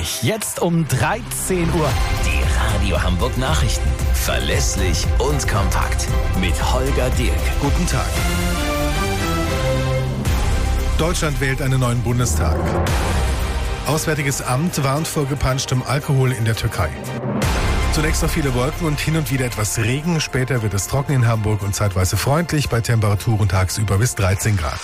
Pünktlich, jetzt um 13 Uhr. Die Radio Hamburg Nachrichten. Verlässlich und kompakt. Mit Holger Dirk. Guten Tag. Deutschland wählt einen neuen Bundestag. Auswärtiges Amt warnt vor gepanschtem Alkohol in der Türkei. Zunächst noch viele Wolken und hin und wieder etwas Regen. Später wird es trocken in Hamburg und zeitweise freundlich bei Temperaturen tagsüber bis 13 Grad.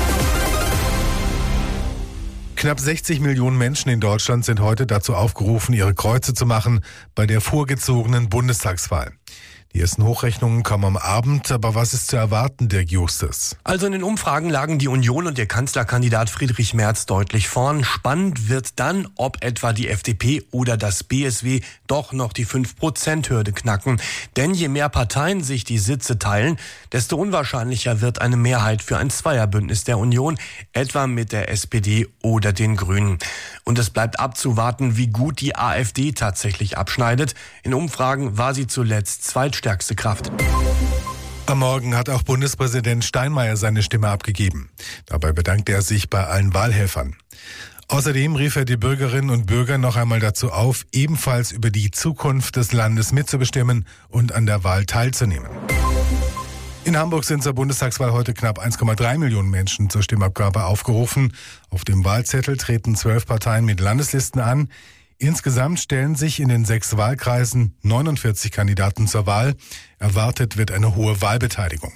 Knapp 60 Millionen Menschen in Deutschland sind heute dazu aufgerufen, ihre Kreuze zu machen bei der vorgezogenen Bundestagswahl. Die ersten Hochrechnungen kommen am Abend, aber was ist zu erwarten, Dirk Justus? Also in den Umfragen lagen die Union und ihr Kanzlerkandidat Friedrich Merz deutlich vorn. Spannend wird dann, ob etwa die FDP oder das BSW doch noch die 5%-Hürde knacken. Denn je mehr Parteien sich die Sitze teilen, desto unwahrscheinlicher wird eine Mehrheit für ein Zweierbündnis der Union, etwa mit der SPD oder den Grünen. Und es bleibt abzuwarten, wie gut die AfD tatsächlich abschneidet. In Umfragen war sie zuletzt zweitstärkste Kraft. Am Morgen hat auch Bundespräsident Steinmeier seine Stimme abgegeben. Dabei bedankte er sich bei allen Wahlhelfern. Außerdem rief er die Bürgerinnen und Bürger noch einmal dazu auf, ebenfalls über die Zukunft des Landes mitzubestimmen und an der Wahl teilzunehmen. In Hamburg sind zur Bundestagswahl heute knapp 1,3 Millionen Menschen zur Stimmabgabe aufgerufen. Auf dem Wahlzettel treten 12 Parteien mit Landeslisten an. Insgesamt stellen sich in den 6 Wahlkreisen 49 Kandidaten zur Wahl. Erwartet wird eine hohe Wahlbeteiligung.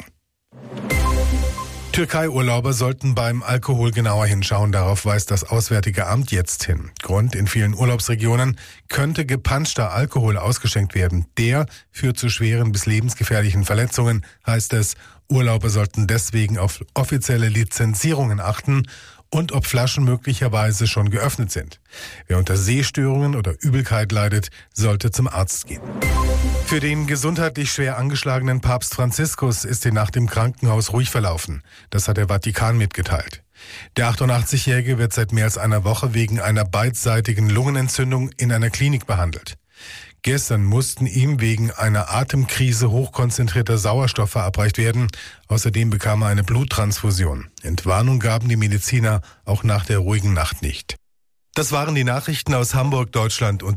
Türkei-Urlauber sollten beim Alkohol genauer hinschauen. Darauf weist das Auswärtige Amt jetzt hin. Grund: in vielen Urlaubsregionen könnte gepanschter Alkohol ausgeschenkt werden. Der führt zu schweren bis lebensgefährlichen Verletzungen, heißt es. Urlauber sollten deswegen auf offizielle Lizenzierungen achten und ob Flaschen möglicherweise schon geöffnet sind. Wer unter Sehstörungen oder Übelkeit leidet, sollte zum Arzt gehen. Für den gesundheitlich schwer angeschlagenen Papst Franziskus ist die Nacht im Krankenhaus ruhig verlaufen. Das hat der Vatikan mitgeteilt. Der 88-Jährige wird seit mehr als einer Woche wegen einer beidseitigen Lungenentzündung in einer Klinik behandelt. Gestern mussten ihm wegen einer Atemkrise hochkonzentrierter Sauerstoff verabreicht werden. Außerdem bekam er eine Bluttransfusion. Entwarnung gaben die Mediziner auch nach der ruhigen Nacht nicht. Das waren die Nachrichten aus Hamburg, Deutschland und